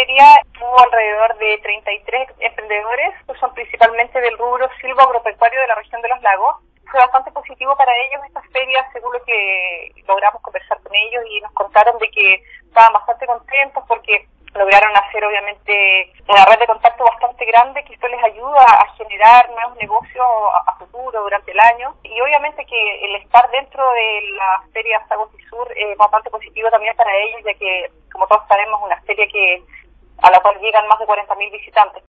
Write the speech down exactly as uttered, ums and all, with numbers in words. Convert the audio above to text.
feria hubo alrededor de treinta y tres emprendedores, que son principalmente del rubro silvo-agropecuario de la región de los lagos. Fue bastante positivo para ellos esta feria, según lo que logramos conversar con ellos, y nos contaron de que estaban bastante contentos porque lograron hacer obviamente una red de contacto bastante grande, que esto les ayuda a generar nuevos negocios a, a futuro durante el año. Y obviamente que el estar dentro de la feria Sagotisur es bastante positivo también para ellos, ya que, como todos sabemos, es una feria que a la cual llegan más de cuarenta mil visitantes.